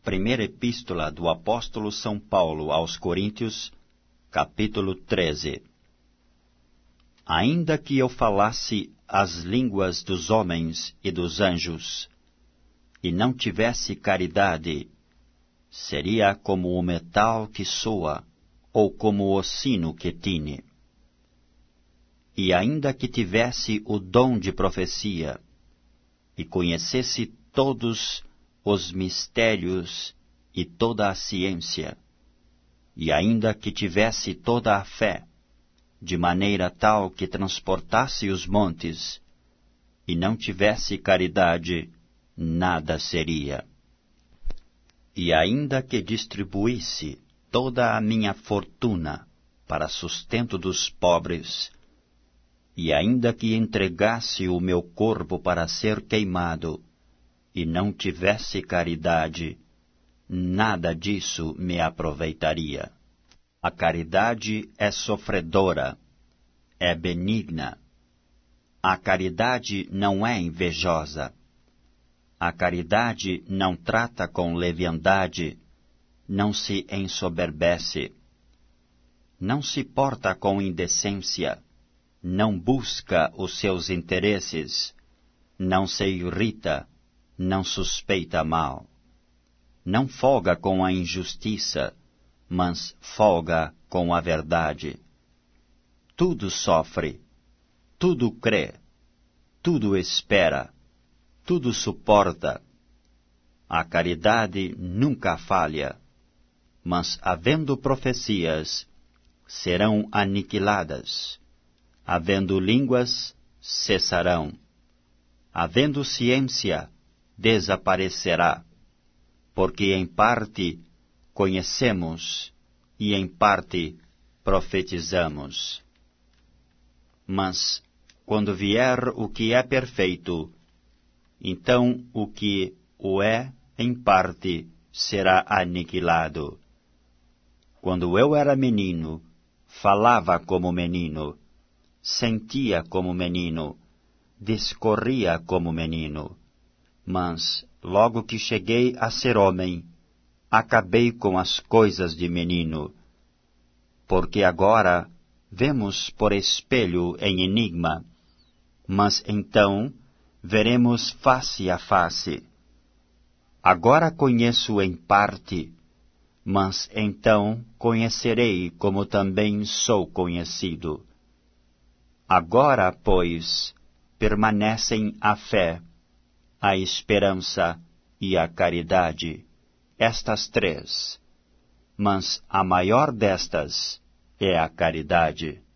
Primeira Epístola do Apóstolo São Paulo aos Coríntios, capítulo 13. Ainda que eu falasse as línguas dos homens e dos anjos, e não tivesse caridade, seria como o metal que soa, ou como o sino que tine. E ainda que tivesse o dom de profecia, e conhecesse todos os mistérios e toda a ciência, e ainda que tivesse toda a fé, de maneira tal que transportasse os montes, e não tivesse caridade, nada seria. E ainda que distribuísse toda a minha fortuna para sustento dos pobres, e ainda que entregasse o meu corpo para ser queimado, e não tivesse caridade, nada disso me aproveitaria. A caridade é sofredora, é benigna. A caridade não é invejosa. A caridade não trata com leviandade, não se ensoberbece. Não se porta com indecência, não busca os seus interesses, não se irrita, não suspeita mal. Não folga com a injustiça, mas folga com a verdade. Tudo sofre, tudo crê, tudo espera, tudo suporta. A caridade nunca falha, mas havendo profecias, serão aniquiladas. Havendo línguas, cessarão. Havendo ciência, desaparecerá. Porque em parte conhecemos e em parte profetizamos. Mas, quando vier o que é perfeito, então o que o é em parte será aniquilado. Quando eu era menino, falava como menino, sentia como menino, discorria como menino. Mas, logo que cheguei a ser homem, acabei com as coisas de menino. Porque agora vemos por espelho em enigma, mas então veremos face a face. Agora conheço em parte, mas então conhecerei como também sou conhecido. Agora, pois, permanecem a fé, a esperança e a caridade, estas três. Mas a maior destas é a caridade.